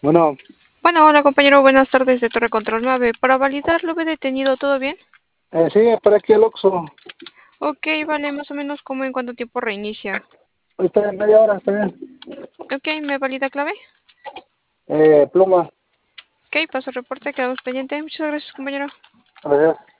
Bueno, Bueno, hola compañero, buenas tardes de Torre Control 9. Para validar, ¿lo ve detenido? ¿Todo bien? sí, para aquí el Oxxo. Ok, vale, más o menos como en cuánto tiempo reinicia. Ahorita en media hora, está bien. Ok, ¿me valida clave? Pluma. Ok, paso reporte, quedamos pendiente. Muchas gracias, compañero. Gracias.